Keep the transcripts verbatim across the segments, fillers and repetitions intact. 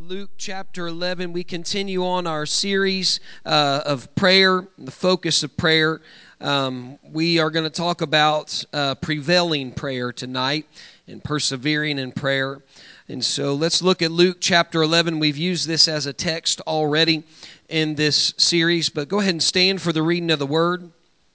Luke chapter eleven. We continue on our series uh, of prayer, the focus of prayer. Um, we are going to talk about uh, prevailing prayer tonight and persevering in prayer. And so let's look at Luke chapter eleven. We've used this as a text already in this series, but go ahead and stand for the reading of the word.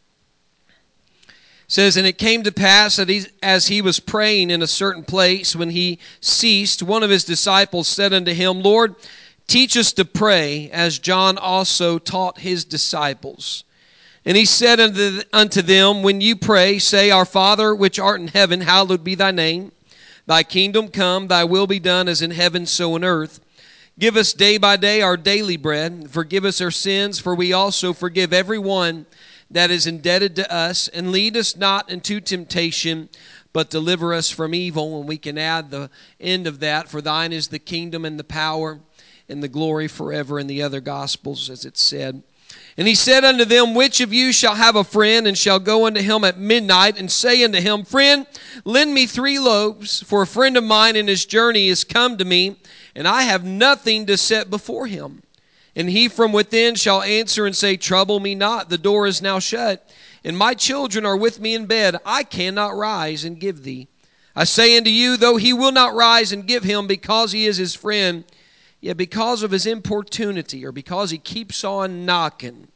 It says, "And it came to pass that he, as he was praying in a certain place, when he ceased, one of his disciples said unto him, Lord, teach us to pray, as John also taught his disciples. And he said unto, unto them, When you pray, say, Our Father, which art in heaven, hallowed be thy name. Thy kingdom come, thy will be done, as in heaven, so in earth. Give us day by day our daily bread. Forgive us our sins, for we also forgive every one that is indebted to us, and lead us not into temptation, but deliver us from evil." And we can add the end of that, "For thine is the kingdom and the power and the glory forever," in the other Gospels, as it said. "And he said unto them, Which of you shall have a friend, and shall go unto him at midnight, and say unto him, Friend, lend me three loaves, for a friend of mine in his journey is come to me, and I have nothing to set before him. And he from within shall answer and say, Trouble me not, the door is now shut, and my children are with me in bed. I cannot rise and give thee. I say unto you, though he will not rise and give him because he is his friend, yet because of his importunity, or because he keeps on knocking,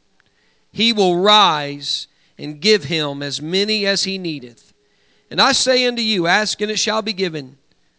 he will rise and give him as many as he needeth. And I say unto you, Ask and it shall be given,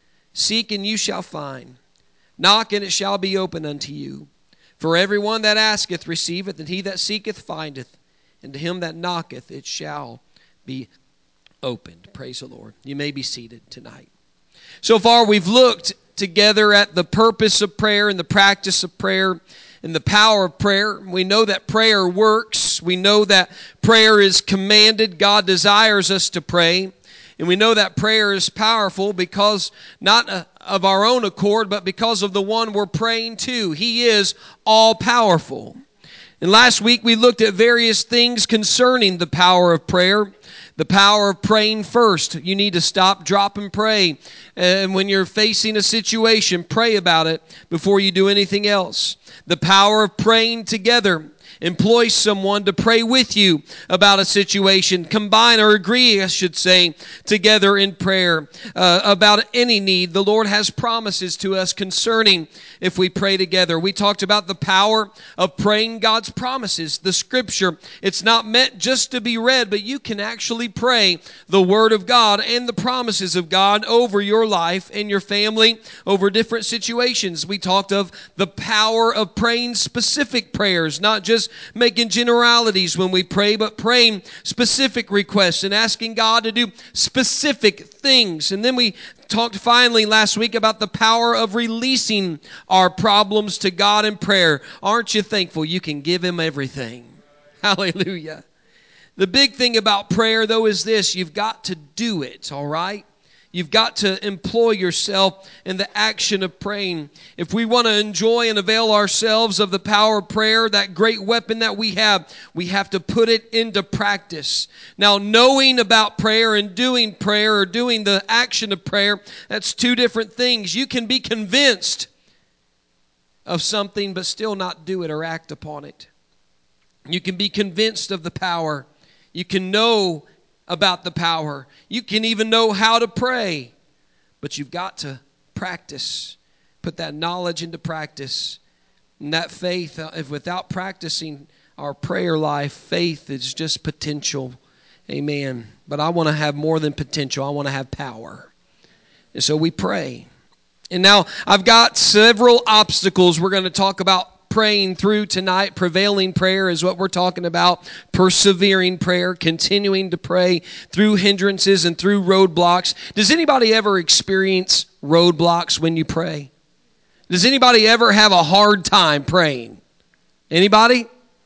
seek and you shall find, knock and it shall be opened unto you. For everyone that asketh receiveth, and he that seeketh findeth, and to him that knocketh it shall be opened." Praise the Lord. You may be seated tonight. So far we've looked together at the purpose of prayer and the practice of prayer and the power of prayer. We know that prayer works. We know that prayer is commanded. God desires us to pray. And we know that prayer is powerful because not of our own accord, but because of the one we're praying to. He is all-powerful. And last week we looked at various things concerning the power of prayer. The power of praying first. You need to stop, drop, and pray. And when you're facing a situation, pray about it before you do anything else. The power of praying together. Employ someone to pray with you about a situation. Combine or agree, I should say, together in prayer uh, about any need. The Lord has promises to us concerning if we pray together. We talked about the power of praying God's promises. The Scripture, it's not meant just to be read, but you can actually pray the Word of God and the promises of God over your life and your family, over different situations. We talked of the power of praying specific prayers, not just making generalities when we pray, but praying specific requests and asking God to do specific things. And then we talked finally last week about the power of releasing our problems to God in prayer. Aren't you thankful you can give Him everything? Hallelujah. The big thing about prayer, though, is this. You've got to do it, all right? You've got to employ yourself in the action of praying. If we want to enjoy and avail ourselves of the power of prayer, that great weapon that we have, we have to put it into practice. Now, knowing about prayer and doing prayer or doing the action of prayer, that's two different things. You can be convinced of something but still not do it or act upon it. You can be convinced of the power. You can know about the power. You can even know how to pray, but you've got to practice. Put that knowledge into practice. And that faith, if without practicing our prayer life, faith is just potential. Amen. But I want to have more than potential. I want to have power. And so we pray. And now I've got several obstacles we're going to talk about praying through tonight. Prevailing prayer is what we're talking about. Persevering prayer, continuing to pray through hindrances and through roadblocks. Does anybody ever experience roadblocks when you pray? Does anybody ever have a hard time praying? Anybody?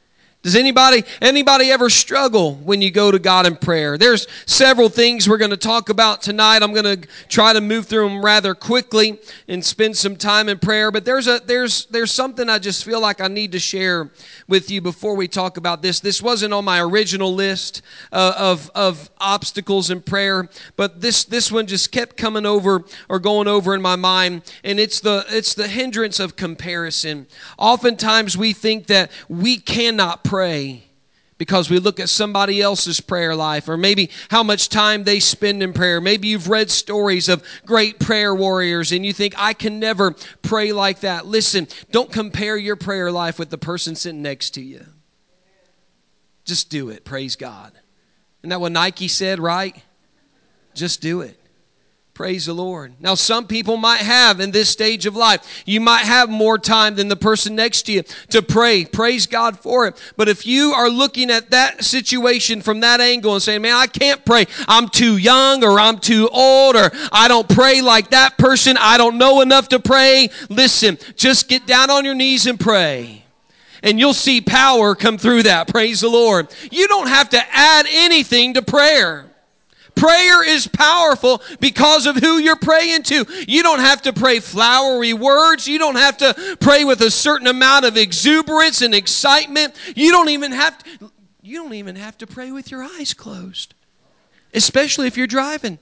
Does anybody anybody ever struggle when you go to God in prayer? There's several things we're going to talk about tonight. I'm going to try to move through them rather quickly and spend some time in prayer. But there's a there's there's something I just feel like I need to share with you before we talk about this. This wasn't on my original list uh, of of obstacles in prayer, but this this one just kept coming over or going over in my mind, and it's the it's the hindrance of comparison. Oftentimes we think that we cannot pray. Pray because we look at somebody else's prayer life, or maybe how much time they spend in prayer. Maybe you've read stories of great prayer warriors and you think, I can never pray like that. Listen, don't compare your prayer life with the person sitting next to you. Just do it. Praise God. Isn't that what Nike said, right? Just do it. Praise the Lord. Now, some people might have in this stage of life, you might have more time than the person next to you to pray. Praise God for it. But if you are looking at that situation from that angle and saying, man, I can't pray. I'm too young, or I'm too old, or I don't pray like that person. I don't know enough to pray. Listen, just get down on your knees and pray. And you'll see power come through that. Praise the Lord. You don't have to add anything to prayer. Prayer is powerful because of who you're praying to. You don't have to pray flowery words. You don't have to pray with a certain amount of exuberance and excitement. You don't even have to, you don't even have to pray with your eyes closed, especially if you're driving.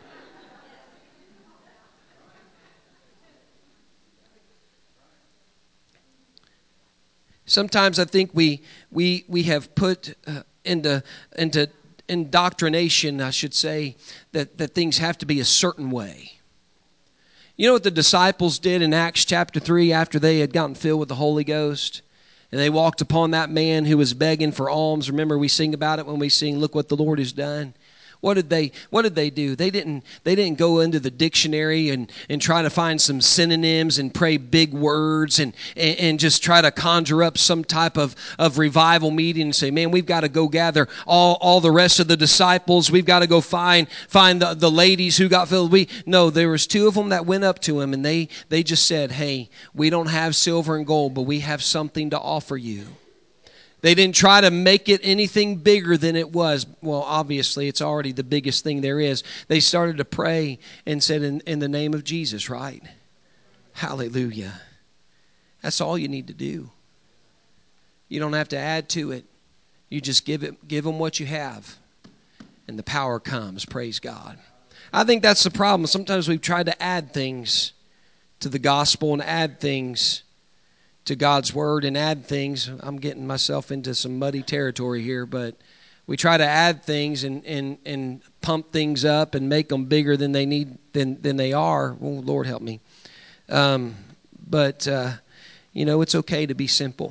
Sometimes I think we we we have put uh, into into indoctrination, I should say, that, that things have to be a certain way. You know what the disciples did in Acts chapter three after they had gotten filled with the Holy Ghost? And they walked upon that man who was begging for alms. Remember, we sing about it when we sing, Look What the Lord Has Done. What did they what did they do? They didn't they didn't go into the dictionary and, and try to find some synonyms and pray big words and, and, and just try to conjure up some type of, of revival meeting and say, man, we've got to go gather all, all the rest of the disciples. We've got to go find find the, the ladies who got filled. We no, there was two of them that went up to him and they they just said, hey, we don't have silver and gold, but we have something to offer you. They didn't try to make it anything bigger than it was. Well, obviously, it's already the biggest thing there is. They started to pray and said, in, in the name of Jesus, right? Hallelujah. That's all you need to do. You don't have to add to it. You just give it, give them what you have, and the power comes. Praise God. I think that's the problem. Sometimes we've tried to add things to the gospel and add things to God's word and add things. I'm getting myself into some muddy territory here, but we try to add things and, and, and pump things up and make them bigger than they need than than they are. Oh, Lord help me. Um, but uh, you know, it's okay to be simple.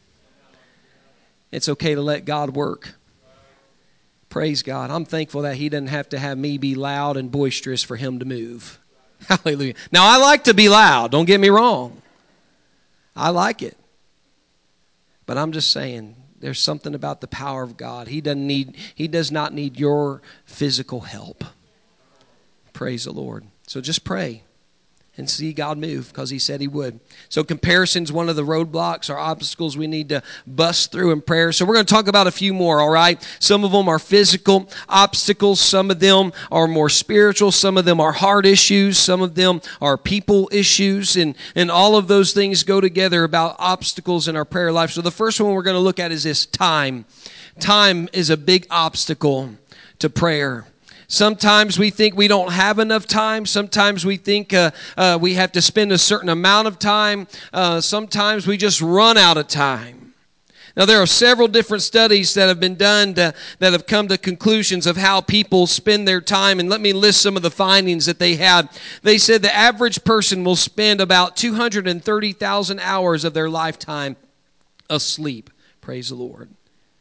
It's okay to let God work. Praise God. I'm thankful that He doesn't have to have me be loud and boisterous for Him to move. Hallelujah. Now, I like to be loud. Don't get me wrong. I like it. But I'm just saying, there's something about the power of God. He doesn't need, He does not need your physical help. Praise the Lord. So just pray and see God move, because He said He would. So comparison's one of the roadblocks or obstacles we need to bust through in prayer. So we're going to talk about a few more, all right? Some of them are physical obstacles. Some of them are more spiritual. Some of them are heart issues. Some of them are people issues. And, and all of those things go together about obstacles in our prayer life. So the first one we're going to look at is this: time. Time is a big obstacle to prayer. Sometimes we think we don't have enough time. Sometimes we think uh, uh, we have to spend a certain amount of time. Uh, sometimes we just run out of time. Now, there are several different studies that have been done to, that have come to conclusions of how people spend their time. And let me list some of the findings that they had. They said the average person will spend about two hundred thirty thousand hours of their lifetime asleep. Praise the Lord.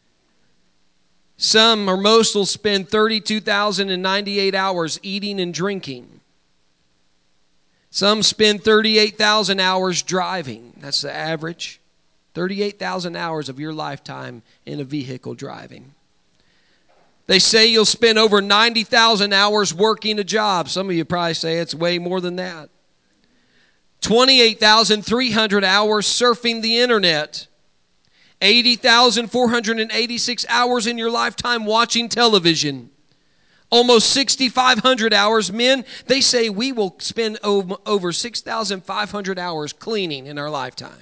Some or most will spend thirty-two thousand ninety-eight hours eating and drinking. Some spend thirty-eight thousand hours driving. That's the average. thirty-eight thousand hours of your lifetime in a vehicle driving. They say you'll spend over ninety thousand hours working a job. Some of you probably say it's way more than that. twenty-eight thousand three hundred hours surfing the internet. eighty thousand four hundred eighty-six hours in your lifetime watching television. Almost six thousand five hundred hours. Men, they say we will spend over six thousand five hundred hours cleaning in our lifetime.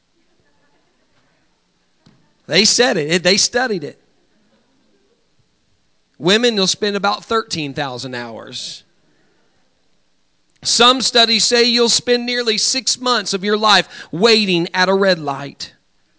They said it. They studied it. Women will spend about thirteen thousand hours. Some studies say you'll spend nearly six months of your life waiting at a red light.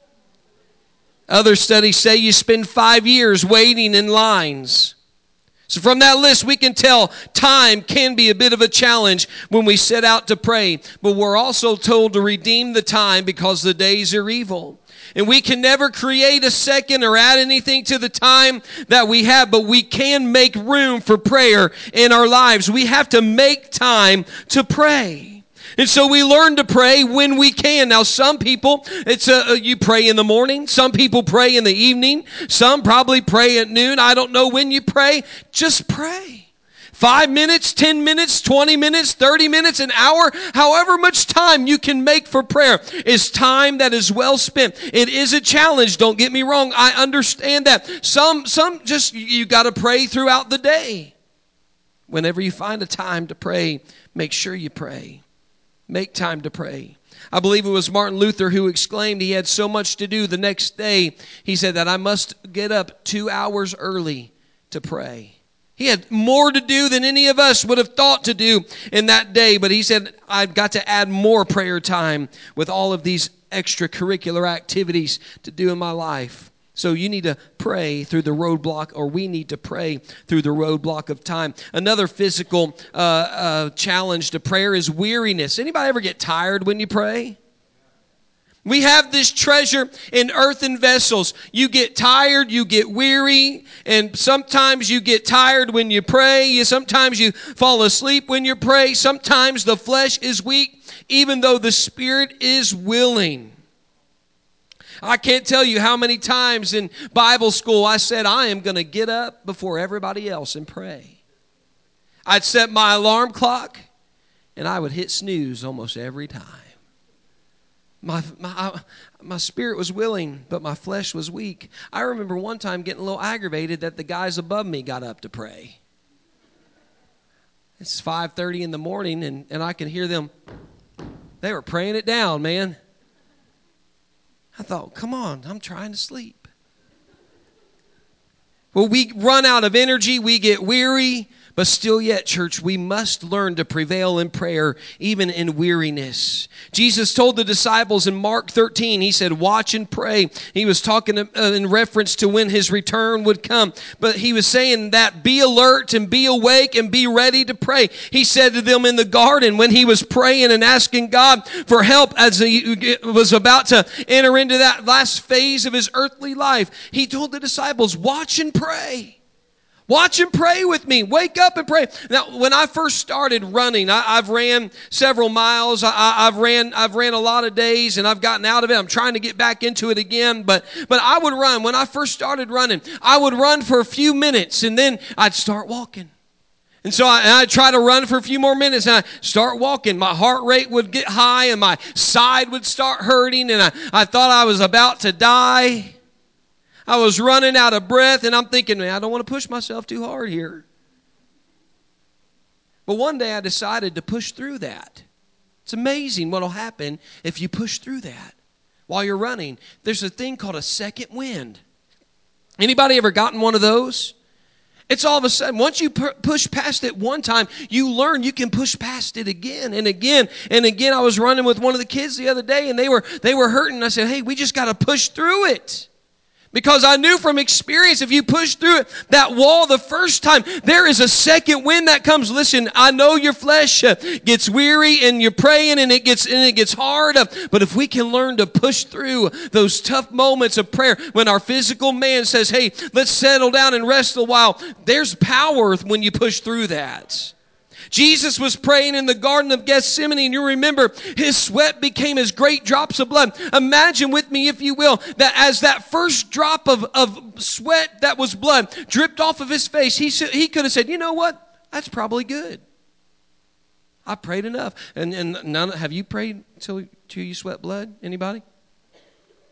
Other studies say you spend five years waiting in lines. So from that list, we can tell time can be a bit of a challenge when we set out to pray. But we're also told to redeem the time because the days are evil. And we can never create a second or add anything to the time that we have, but we can make room for prayer in our lives. We have to make time to pray. And so we learn to pray when we can. Now, some people, it's a, you pray in the morning. Some people pray in the evening. Some probably pray at noon. I don't know when you pray. Just pray. Five minutes, ten minutes, twenty minutes, thirty minutes, an hour, however much time you can make for prayer is time that is well spent. It is a challenge, don't get me wrong. I understand that. Some, some just, you got to pray throughout the day. Whenever you find a time to pray, make sure you pray. Make time to pray. I believe it was Martin Luther who exclaimed he had so much to do the next day. He said that I must get up two hours early to pray. He had more to do than any of us would have thought to do in that day. But he said, I've got to add more prayer time with all of these extracurricular activities to do in my life. So you need to pray through the roadblock, or we need to pray through the roadblock of time. Another physical uh, uh, challenge to prayer is weariness. Anybody ever get tired when you pray? We have this treasure in earthen vessels. You get tired, you get weary, and sometimes you get tired when you pray. You, sometimes you fall asleep when you pray. Sometimes the flesh is weak, even though the spirit is willing. I can't tell you how many times in Bible school I said, I am going to get up before everybody else and pray. I'd set my alarm clock, and I would hit snooze almost every time. My, my, my spirit was willing, but my flesh was weak. I remember one time getting a little aggravated that the guys above me got up to pray. It's five thirty in the morning, and, and I can hear them. They were praying it down, man. I thought, come on, I'm trying to sleep. Well, we run out of energy, we get weary, but still yet, church, we must learn to prevail in prayer, even in weariness. Jesus told the disciples in Mark thirteen, he said, watch and pray. He was talking in reference to when his return would come. But he was saying that be alert and be awake and be ready to pray. He said to them in the garden when he was praying and asking God for help as he was about to enter into that last phase of his earthly life, he told the disciples, watch and pray. Watch and pray with me. Wake up and pray. Now, when I first started running, I, I've ran several miles. I, I've ran, I've ran a lot of days, and I've gotten out of it. I'm trying to get back into it again. But, but I would run. When I first started running, I would run for a few minutes, and then I'd start walking. And so I, I'd try to run for a few more minutes, and I'd start walking. My heart rate would get high, and my side would start hurting, and I, I thought I was about to die. I was running out of breath, and I'm thinking, man, I don't want to push myself too hard here. But one day I decided to push through that. It's amazing what will happen if you push through that while you're running. There's a thing called a second wind. Anybody ever gotten one of those? It's all of a sudden, once you pu- push past it one time, you learn you can push past it again and again and again. I was running with one of the kids the other day, and they were they were hurting. I said, hey, we just got to push through it. Because I knew from experience, if you push through it, that wall the first time, there is a second wind that comes. Listen, I know your flesh uh, gets weary, and you're praying, and it gets and it gets hard. Uh, but if we can learn to push through those tough moments of prayer, when our physical man says, hey, let's settle down and rest a while, there's power when you push through that. Jesus was praying in the Garden of Gethsemane, and you remember his sweat became as great drops of blood. Imagine with me, if you will, that as that first drop of, of sweat that was blood dripped off of his face, he, he could have said, you know what? That's probably good. I prayed enough. And, and none, have you prayed till, till you sweat blood? Anybody?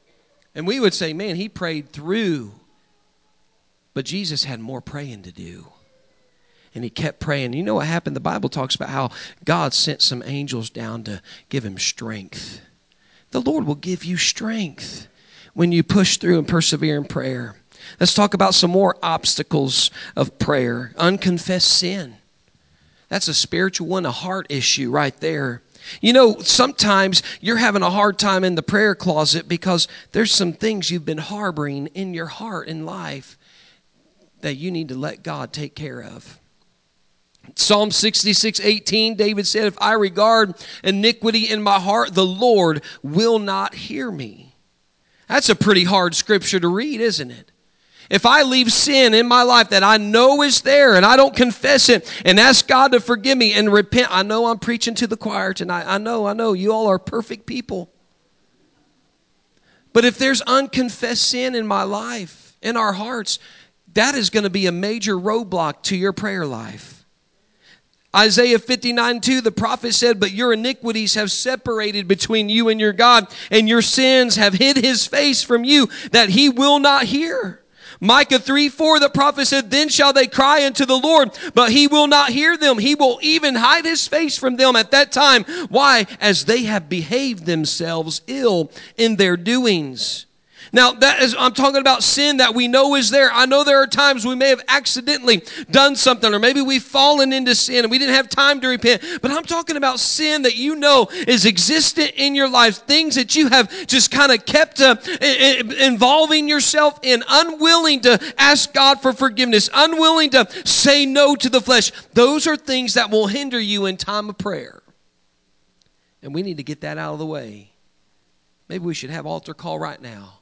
And we would say, man, he prayed through. But Jesus had more praying to do. And he kept praying. You know what happened? The Bible talks about how God sent some angels down to give him strength. The Lord will give you strength when you push through and persevere in prayer. Let's talk about some more obstacles of prayer. Unconfessed sin. That's a spiritual one, a heart issue right there. You know, sometimes you're having a hard time in the prayer closet because there's some things you've been harboring in your heart and life that you need to let God take care of. Psalm sixty-six eighteen, David said, if I regard iniquity in my heart, the Lord will not hear me. That's a pretty hard scripture to read, isn't it? If I leave sin in my life that I know is there and I don't confess it and ask God to forgive me and repent, I know I'm preaching to the choir tonight. I know, I know, you all are perfect people. But if there's unconfessed sin in my life, in our hearts, that is going to be a major roadblock to your prayer life. Isaiah fifty-nine two, the prophet said, but your iniquities have separated between you and your God, and your sins have hid his face from you, that he will not hear. Micah three four, the prophet said, then shall they cry unto the Lord, but he will not hear them. He will even hide his face from them at that time. Why? As they have behaved themselves ill in their doings. Now, that is, I'm talking about sin that we know is there. I know there are times we may have accidentally done something, or maybe we've fallen into sin and we didn't have time to repent. But I'm talking about sin that you know is existent in your life, things that you have just kind of kept uh, involving yourself in, unwilling to ask God for forgiveness, unwilling to say no to the flesh. Those are things that will hinder you in time of prayer. And we need to get that out of the way. Maybe we should have altar call right now.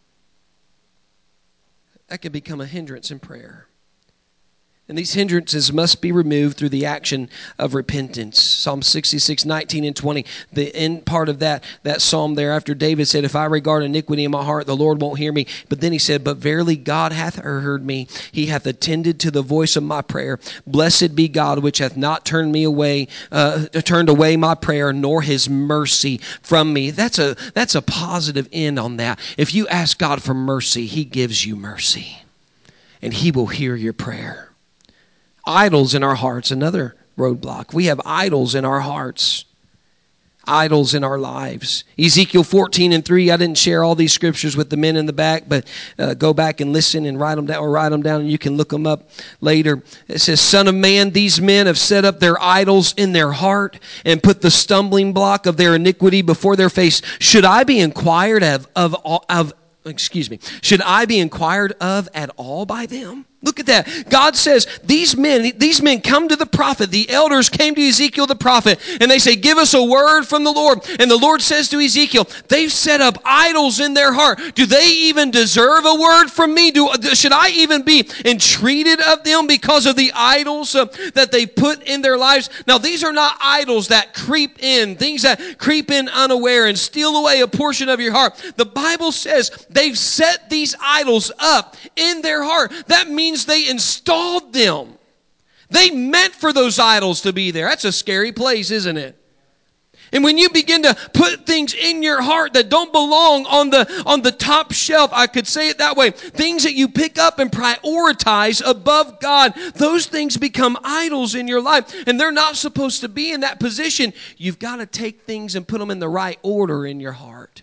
That can become a hindrance in prayer. And these hindrances must be removed through the action of repentance. Psalm sixty-six nineteen and twenty, the end part of that, that psalm there, after David said, if I regard iniquity in my heart, the Lord won't hear me. But then he said, but verily God hath heard me. He hath attended to the voice of my prayer. Blessed be God, which hath not turned me away, uh, turned away my prayer, nor his mercy from me. That's a, that's a positive end on that. If you ask God for mercy, he gives you mercy. And he will hear your prayer. Idols in our hearts, another roadblock. We have idols in our hearts, idols in our lives. Ezekiel fourteen and three, I didn't share all these scriptures with the men in the back, but uh, go back and listen and write them down, or write them down and you can look them up later. It says, Son of man, these men have set up their idols in their heart and put the stumbling block of their iniquity before their face. Should I be inquired of, of, of excuse me, should I be inquired of at all by them? Look at that. God says, these men, these men come to the prophet. The elders came to Ezekiel the prophet, and they say, give us a word from the Lord. And the Lord says to Ezekiel, they've set up idols in their heart. Do they even deserve a word from me? Do, should I even be entreated of them because of the idols uh, that they put in their lives? Now, these are not idols that creep in, things that creep in unaware and steal away a portion of your heart. The Bible says they've set these idols up in their heart. That means they installed them. They meant for those idols to be there. That's a scary place, isn't it? And when you begin to put things in your heart that don't belong on the on the top shelf, I could say it that way, things that you pick up and prioritize above God, those things become idols in your life, and they're not supposed to be in that position. You've got to take things and put them in the right order in your heart,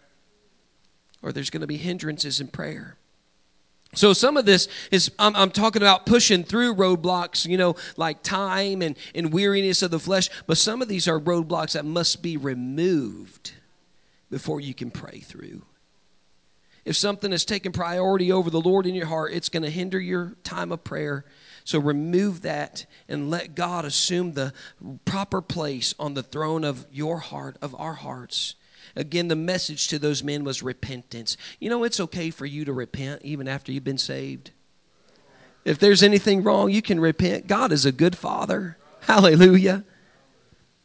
or there's going to be hindrances in prayer. So some of this is, I'm, I'm talking about pushing through roadblocks, you know, like time and, and weariness of the flesh. But some of these are roadblocks that must be removed before you can pray through. If something has taken priority over the Lord in your heart, it's going to hinder your time of prayer. So remove that and let God assume the proper place on the throne of your heart, of our hearts. Again, the message to those men was repentance. You know, it's okay for you to repent even after you've been saved. If there's anything wrong, you can repent. God is a good Father. Hallelujah.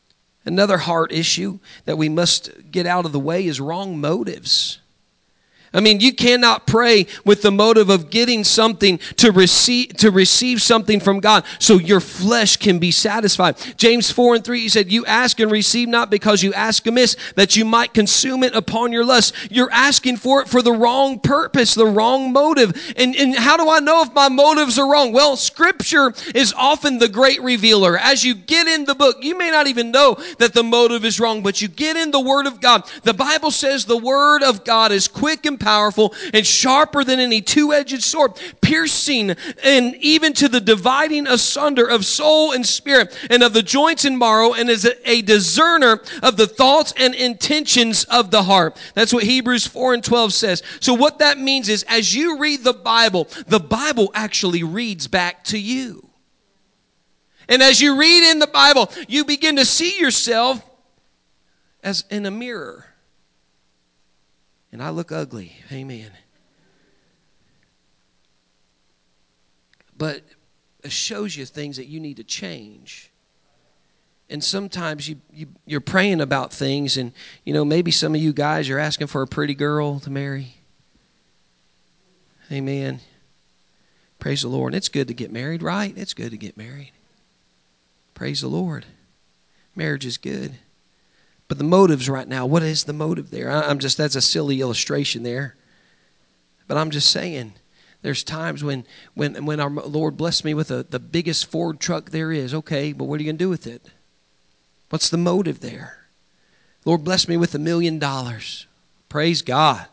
Another heart issue that we must get out of the way is wrong motives. I mean, you cannot pray with the motive of getting something to receive to receive something from God so your flesh can be satisfied. James four and three, he said, you ask and receive not because you ask amiss, that you might consume it upon your lust. You're asking for it for the wrong purpose, the wrong motive. And, and how do I know if my motives are wrong? Well, Scripture is often the great revealer. As you get in the book, you may not even know that the motive is wrong, but you get in the Word of God. The Bible says the Word of God is quick and powerful and sharper than any two-edged sword, piercing and even to the dividing asunder of soul and spirit and of the joints and marrow, and is a, a discerner of the thoughts and intentions of the heart. That's what Hebrews four and twelve says. So what that means is as you read the Bible, the Bible actually reads back to you. And as you read in the Bible, you begin to see yourself as in a mirror. And I look ugly. Amen. But it shows you things that you need to change. And sometimes you, you, you're praying about things, and, you know, maybe some of you guys are asking for a pretty girl to marry. Amen. Praise the Lord. And it's good to get married, right? It's good to get married. Praise the Lord. Marriage is good. But the motives right now, what is the motive there? I'm just, that's a silly illustration there. But I'm just saying, there's times when when, when our Lord blessed me with a, the biggest Ford truck there is. Okay, but what are you going to do with it? What's the motive there? Lord blessed me with a million dollars. Praise God.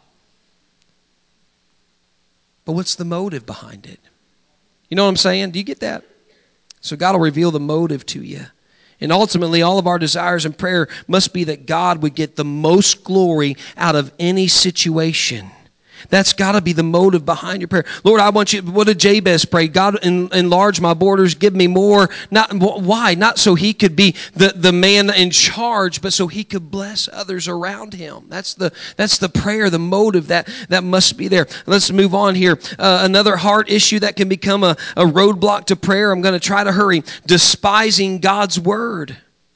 But what's the motive behind it? You know what I'm saying? Do you get that? So God will reveal the motive to you. And ultimately, all of our desires and prayer must be that God would get the most glory out of any situation. That's got to be the motive behind your prayer. Lord, I want you, what did Jabez pray? God, enlarge my borders, give me more. Not why? Not so he could be the, the man in charge, but so he could bless others around him. That's the that's the prayer, the motive that, that must be there. Let's move on here. Uh, another heart issue that can become a, a roadblock to prayer. I'm going to try to hurry. Despising God's word.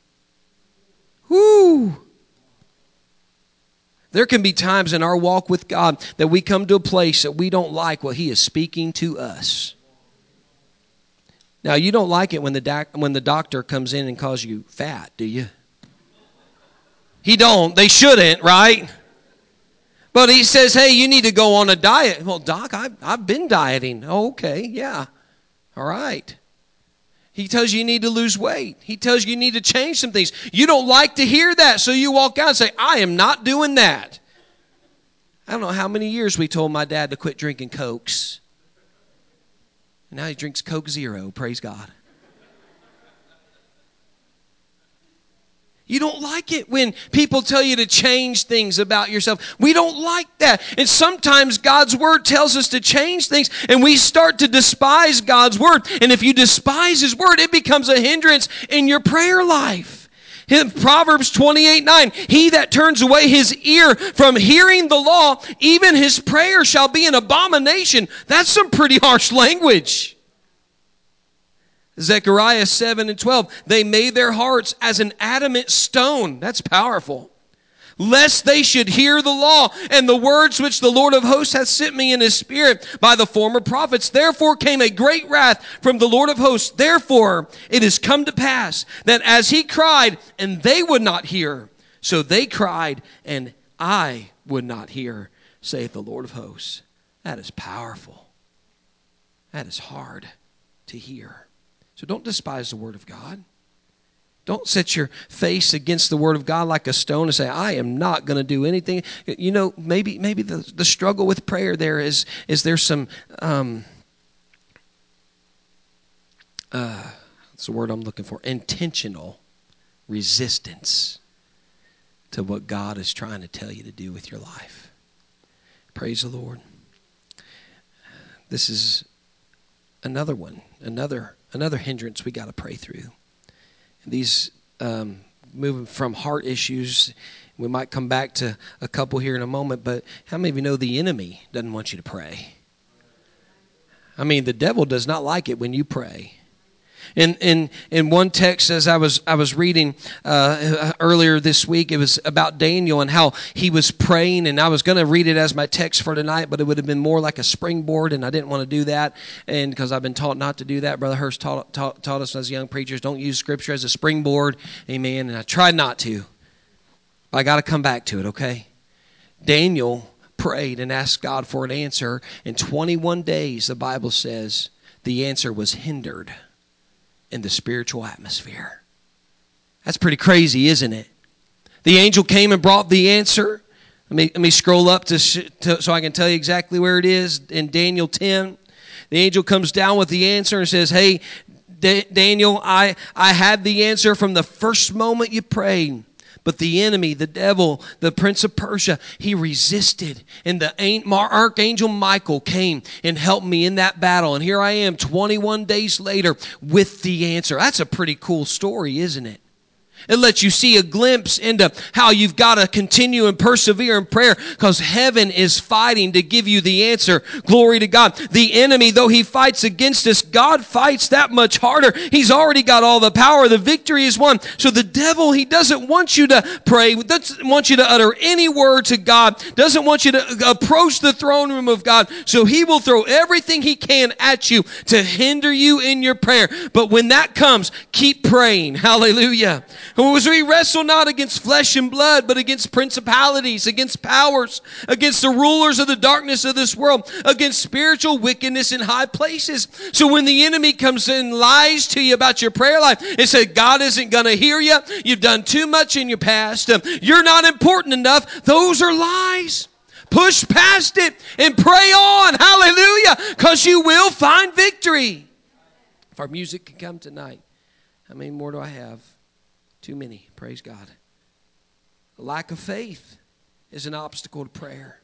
Whoo! There can be times in our walk with God that we come to a place that we don't like what He is speaking to us. Now, you don't like it when the doc- when the doctor comes in and calls you fat, do you? He don't. They shouldn't, right? But he says, hey, you need to go on a diet. Well, doc, I've, I've been dieting. Oh, okay, yeah. All right. He tells you you need to lose weight. He tells you you need to change some things. You don't like to hear that, so you walk out and say, I am not doing that. I don't know how many years we told my dad to quit drinking Cokes. And now he drinks Coke Zero, praise God. You don't like it when people tell you to change things about yourself. We don't like that. And sometimes God's word tells us to change things, and we start to despise God's word. And if you despise His word, it becomes a hindrance in your prayer life. In Proverbs twenty-eight nine, he that turns away his ear from hearing the law, even his prayer shall be an abomination. That's some pretty harsh language. Zechariah seven and twelve, they made their hearts as an adamant stone. That's powerful. Lest they should hear the law and the words which the Lord of hosts hath sent me in His spirit by the former prophets. Therefore came a great wrath from the Lord of hosts. Therefore it is come to pass that as He cried, and they would not hear, so they cried, and I would not hear, saith the Lord of hosts. That is powerful. That is hard to hear. So don't despise the word of God. Don't set your face against the word of God like a stone and say, I am not going to do anything. You know, maybe maybe the, the struggle with prayer there is, is there some, um, uh, that's the word I'm looking for, intentional resistance to what God is trying to tell you to do with your life. Praise the Lord. This is another one, another Another hindrance we got to pray through. These um, moving from heart issues, we might come back to a couple here in a moment, but how many of you know the enemy doesn't want you to pray? I mean, the devil does not like it when you pray. In in in one text, as I was I was reading uh, earlier this week, it was about Daniel and how he was praying. And I was going to read it as my text for tonight, but it would have been more like a springboard, and I didn't want to do that. And because I've been taught not to do that, Brother Hurst taught, taught taught us as young preachers, don't use Scripture as a springboard. Amen. And I tried not to. I got to come back to it. Okay. Daniel prayed and asked God for an answer. In twenty-one days, the Bible says the answer was hindered in the spiritual atmosphere. That's pretty crazy, isn't it? The angel came and brought the answer. Let me, let me scroll up to, to so I can tell you exactly where it is. In Daniel ten, the angel comes down with the answer and says, hey, D- Daniel, I, I had the answer from the first moment you prayed. But the enemy, the devil, the prince of Persia, he resisted. And the archangel Michael came and helped me in that battle. And here I am twenty-one days later with the answer. That's a pretty cool story, isn't it? It lets you see a glimpse into how you've got to continue and persevere in prayer, because heaven is fighting to give you the answer. Glory to God. The enemy, though he fights against us, God fights that much harder. He's already got all the power. The victory is won. So the devil, he doesn't want you to pray, doesn't want you to utter any word to God, doesn't want you to approach the throne room of God. So he will throw everything he can at you to hinder you in your prayer. But when that comes, keep praying. Hallelujah. As we wrestle not against flesh and blood, but against principalities, against powers, against the rulers of the darkness of this world, against spiritual wickedness in high places. So when the enemy comes in and lies to you about your prayer life and says, God isn't going to hear you, you've done too much in your past, you're not important enough, those are lies. Push past it and pray on. Hallelujah. Because you will find victory. If our music can come tonight, how many more do I have? Too many. Praise God. A lack of faith is an obstacle to prayer.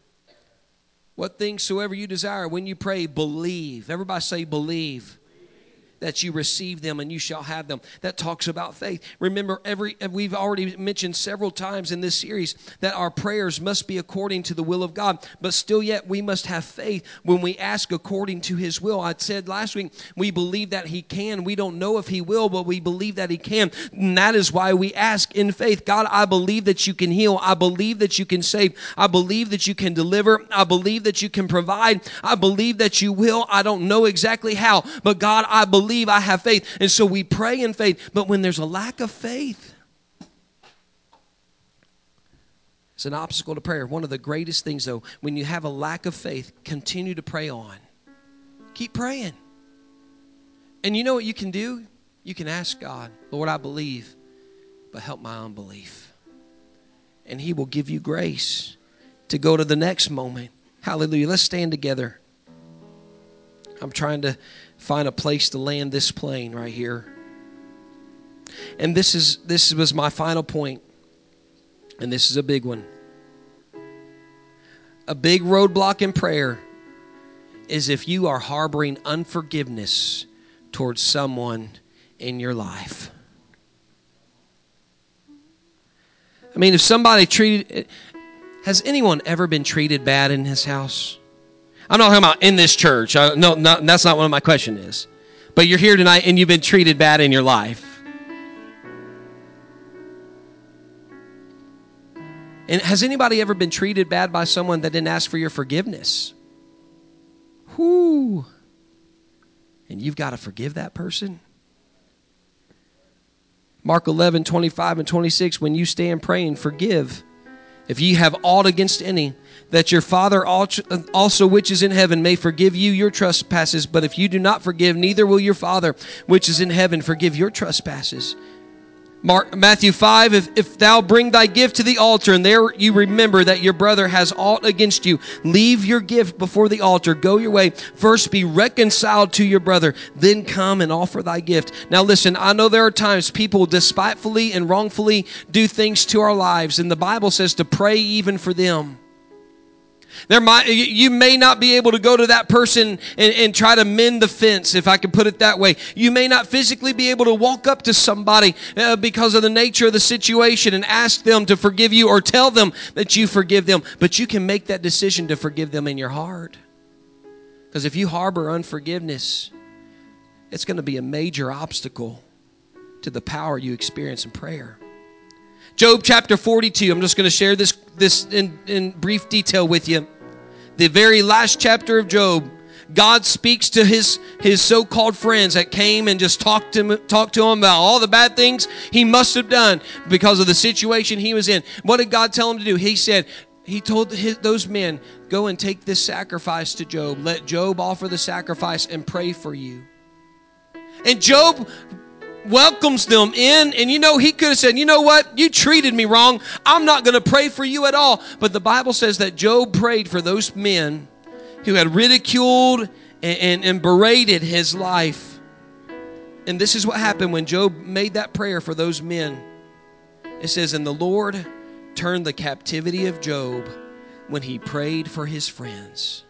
What things soever you desire, when you pray, believe. Everybody say believe. That you receive them and you shall have them. That talks about faith. Remember, every we've already mentioned several times in this series that our prayers must be according to the will of God. But still yet we must have faith when we ask according to his will. I said last week, we believe that he can. We don't know if he will, but we believe that he can. And that is why we ask in faith. God, I believe that you can heal. I believe that you can save. I believe that you can deliver. I believe that you can provide. I believe that you will. I don't know exactly how, but God, I believe I have faith. And so we pray in faith. But when there's a lack of faith, it's an obstacle to prayer. One of the greatest things, though, when you have a lack of faith, continue to pray on. Keep praying. And you know what you can do? You can ask God, Lord, I believe, but help my unbelief. And he will give you grace to go to the next moment. Hallelujah. Let's stand together. I'm trying to find a place to land this plane right here. And this is this was my final point. And this is a big one. A big roadblock in prayer is if you are harboring unforgiveness towards someone in your life. I mean, if somebody treated... Has anyone ever been treated bad in his house? I'm not talking about in this church. I, no, no, that's not what my question is. But you're here tonight and you've been treated bad in your life. And has anybody ever been treated bad by someone that didn't ask for your forgiveness? Whoo. And you've got to forgive that person? Mark eleven, twenty-five and twenty-six, when you stand praying, forgive. If ye have aught against any, that your Father also which is in heaven may forgive you your trespasses. But if you do not forgive, neither will your Father which is in heaven forgive your trespasses. Mark, Matthew five, if, if thou bring thy gift to the altar, and there you remember that your brother has aught against you, leave your gift before the altar, go your way. First be reconciled to your brother, then come and offer thy gift. Now listen, I know there are times people despitefully and wrongfully do things to our lives, and the Bible says to pray even for them. There might, you may not be able to go to that person and, and try to mend the fence, if I can put it that way. You may not physically be able to walk up to somebody uh, because of the nature of the situation and ask them to forgive you or tell them that you forgive them. But you can make that decision to forgive them in your heart. Because if you harbor unforgiveness, it's going to be a major obstacle to the power you experience in prayer. Job chapter forty-two, I'm just going to share this, this in, in brief detail with you. The very last chapter of Job, God speaks to his, his so-called friends that came and just talked to, him, talked to him about all the bad things he must have done because of the situation he was in. What did God tell him to do? He said, he told his, those men, go and take this sacrifice to Job. Let Job offer the sacrifice and pray for you. And Job welcomes them in, and you know, he could have said, you know what, you treated me wrong, I'm not going to pray for you at all. But the Bible says that Job prayed for those men who had ridiculed and, and, and berated his life. And this is what happened when Job made that prayer for those men. It says, and the Lord turned the captivity of Job when he prayed for his friends.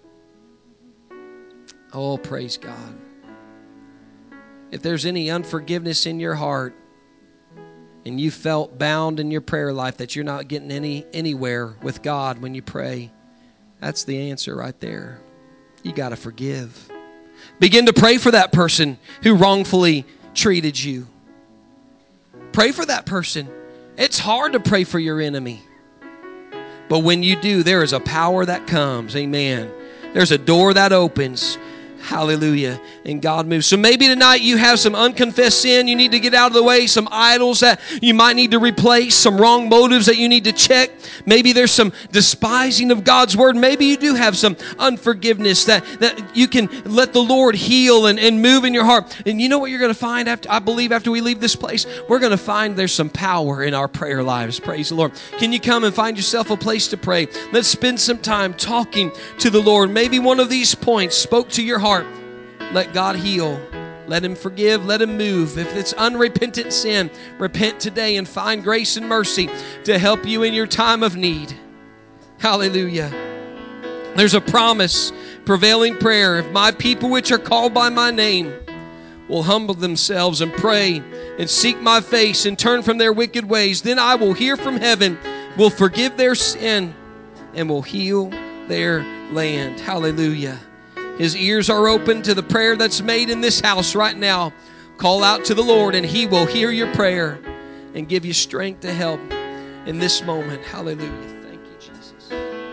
Oh, praise God. If there's any unforgiveness in your heart and you felt bound in your prayer life that you're not getting any anywhere with God when you pray, that's the answer right there. You got to forgive. Begin to pray for that person who wrongfully treated you. Pray for that person. It's hard to pray for your enemy. But when you do, there is a power that comes. Amen. There's a door that opens. Hallelujah. And God moves. So maybe tonight you have some unconfessed sin you need to get out of the way, some idols that you might need to replace, some wrong motives that you need to check. Maybe there's some despising of God's word. Maybe you do have some unforgiveness that, that you can let the Lord heal and, and move in your heart. And you know what you're going to find after, I believe after we leave this place? We're going to find there's some power in our prayer lives. Praise the Lord. Can you come and find yourself a place to pray? Let's spend some time talking to the Lord. Maybe one of these points spoke to your heart. Let God heal. Let Him forgive. Let Him move. If it's unrepentant sin, repent today and find grace and mercy to help you in your time of need. Hallelujah. There's a promise, prevailing prayer. If my people which are called by my name will humble themselves and pray and seek my face and turn from their wicked ways, then I will hear from heaven, will forgive their sin, and will heal their land. Hallelujah. His ears are open to the prayer that's made in this house right now. Call out to the Lord and He will hear your prayer and give you strength to help in this moment. Hallelujah. Thank you, Jesus.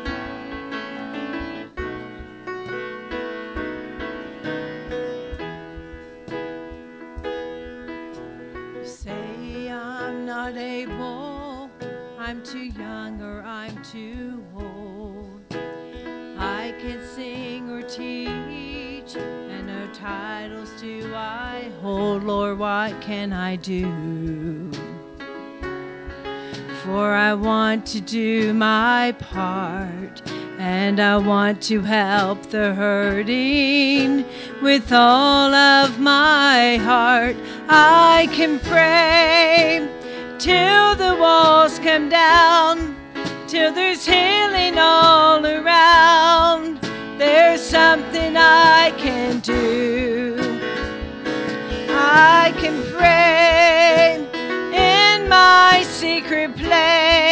You say I'm not able, I'm too young or I'm too old. I can't sing or teach, and no titles do I hold. Lord, what can I do? For I want to do my part, and I want to help the hurting with all of my heart. I can pray till the walls come down, till there's healing all around. There's something I can do. I can pray in my secret place.